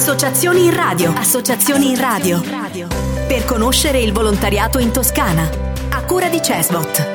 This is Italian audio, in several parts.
Associazioni in radio. Associazioni in radio. Per conoscere il volontariato in Toscana. A cura di Cesbot.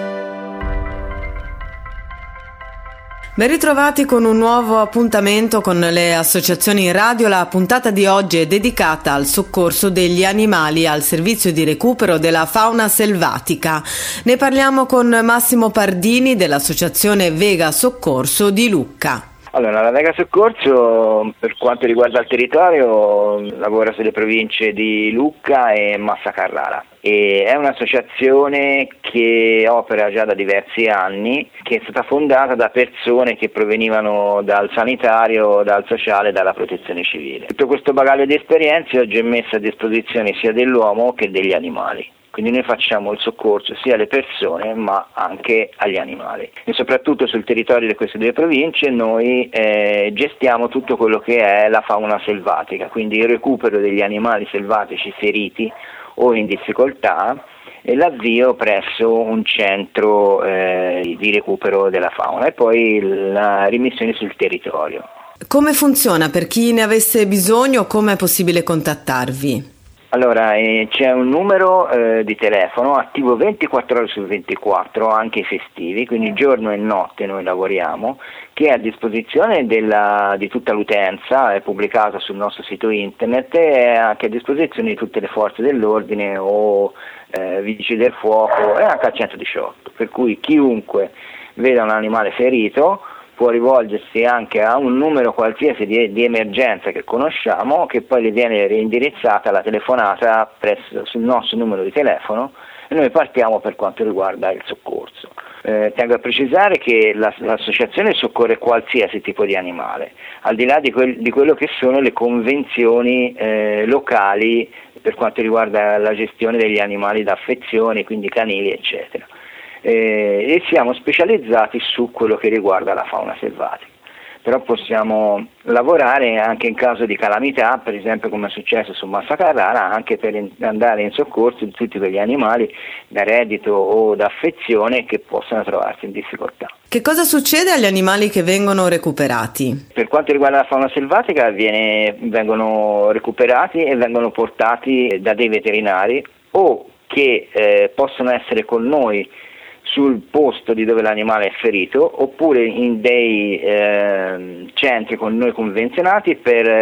Ben ritrovati con un nuovo appuntamento con le associazioni in radio. La puntata di oggi è dedicata al soccorso degli animali al servizio di recupero della fauna selvatica. Ne parliamo con Massimo Pardini dell'associazione Vega Soccorso di Lucca. Allora, la Vega Soccorso per quanto riguarda il territorio lavora sulle province di Lucca e Massa Carrara e è un'associazione che opera già da diversi anni, che è stata fondata da persone che provenivano dal sanitario, dal sociale, dalla protezione civile. Tutto questo bagaglio di esperienze oggi è messo a disposizione sia dell'uomo che degli animali. Quindi noi facciamo il soccorso sia alle persone ma anche agli animali e soprattutto sul territorio di queste due province noi gestiamo tutto quello che è la fauna selvatica, quindi il recupero degli animali selvatici feriti o in difficoltà e l'avvio presso un centro di recupero della fauna e poi la rimissione sul territorio. Come funziona? Per chi ne avesse bisogno, come è possibile contattarvi? Allora, c'è un numero di telefono attivo 24 ore su 24, anche i festivi, quindi giorno e notte noi lavoriamo, che è a disposizione di tutta l'utenza, è pubblicato sul nostro sito internet e è anche a disposizione di tutte le forze dell'ordine o vigili del fuoco e anche al 118, per cui chiunque veda un animale ferito può rivolgersi anche a un numero qualsiasi di emergenza che conosciamo, che poi le viene reindirizzata la telefonata sul nostro numero di telefono e noi partiamo per quanto riguarda il soccorso. Tengo a precisare che l'associazione soccorre qualsiasi tipo di animale, al di là di quello che sono le convenzioni locali per quanto riguarda la gestione degli animali da affezione, quindi canili eccetera. E siamo specializzati su quello che riguarda la fauna selvatica, però possiamo lavorare anche in caso di calamità, per esempio come è successo su Massa Carrara, anche per andare in soccorso di tutti quegli animali da reddito o da affezione che possano trovarsi in difficoltà. Che cosa succede agli animali che vengono recuperati? Per quanto riguarda la fauna selvatica vengono recuperati e vengono portati da dei veterinari o che possono essere con noi sul posto di dove l'animale è ferito oppure in dei centri con noi convenzionati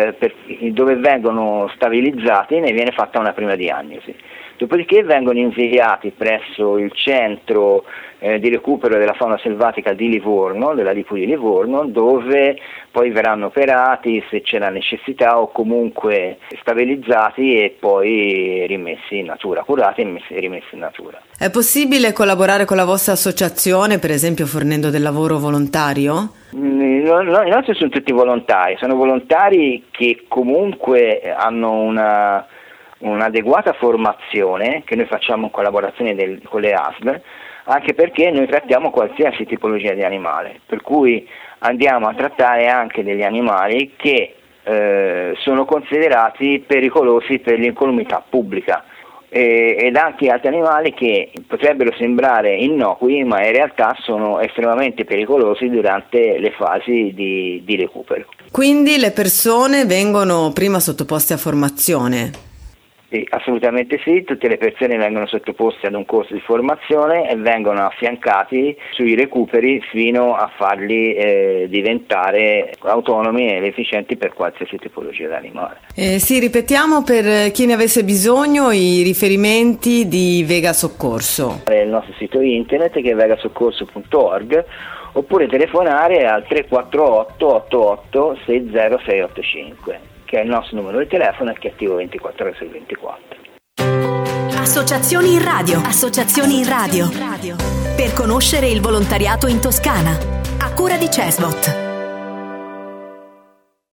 dove vengono stabilizzati e ne viene fatta una prima diagnosi. Dopodiché vengono inviati presso il centro di recupero della fauna selvatica di Livorno, della Lipu di Livorno, dove poi verranno operati se c'è la necessità o comunque stabilizzati e poi rimessi in natura, curati e rimessi in natura. È possibile collaborare con la vostra associazione, per esempio fornendo del lavoro volontario? I nostri sono tutti volontari, sono volontari che comunque hanno un'adeguata formazione che noi facciamo in collaborazione con le ASL, anche perché noi trattiamo qualsiasi tipologia di animale, per cui andiamo a trattare anche degli animali che sono considerati pericolosi per l'incolumità pubblica ed anche altri animali che potrebbero sembrare innocui ma in realtà sono estremamente pericolosi durante le fasi di recupero. Quindi le persone vengono prima sottoposte a formazione? Sì, assolutamente sì, tutte le persone vengono sottoposte ad un corso di formazione e vengono affiancati sui recuperi fino a farli diventare autonomi ed efficienti per qualsiasi tipologia di animale. Sì, ripetiamo per chi ne avesse bisogno i riferimenti di Vega Soccorso. Il nostro sito internet che è vegasoccorso.org oppure telefonare al 348 88 60685. che è il nostro numero di telefono e che è attivo 24 ore su 24. Associazioni in radio. Associazioni in radio. Per conoscere il volontariato in Toscana. A cura di Cesbot.